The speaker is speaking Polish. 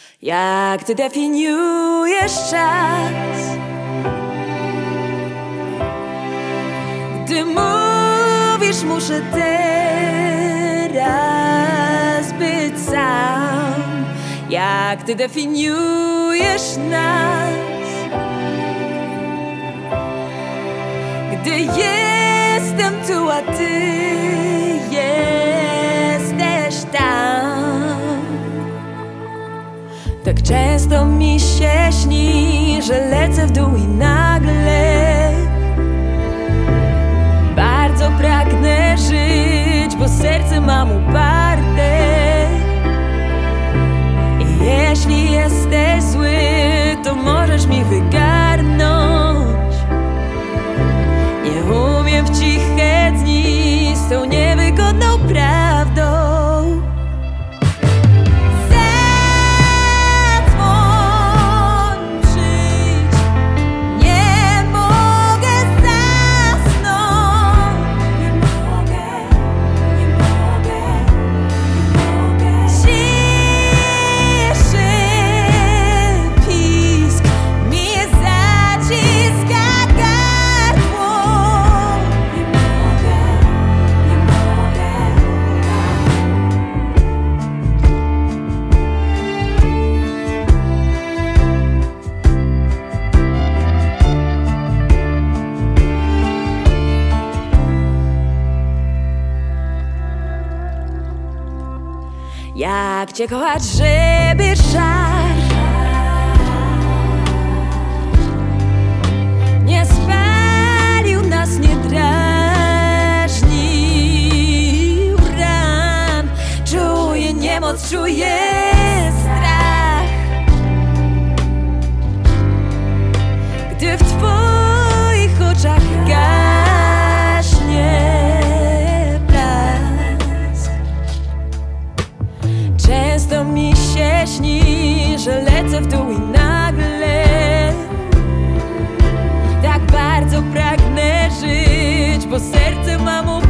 Jak ty definiujesz czas, gdy mówisz, muszę teraz być sam? Jak ty definiujesz nas, gdy jestem tu, a ty jesteś tam? Tak często mi się śni, że lecę w dół i nagle bardzo pragnę żyć, bo serce mam uparte. I jeśli jesteś zły, to możesz mi wygarnąć. Nie umiem w ciche dni z tą niewygodną prawdą. Jak cię kochać, żeby żar nie spalił nas, nie drażnił ran. Czuję niemoc, czuję strach, gdy w twoich oczach gaśnie blask. Często mi się śni, że lecę w dół i nagle tak bardzo pragnę żyć, bo serce mam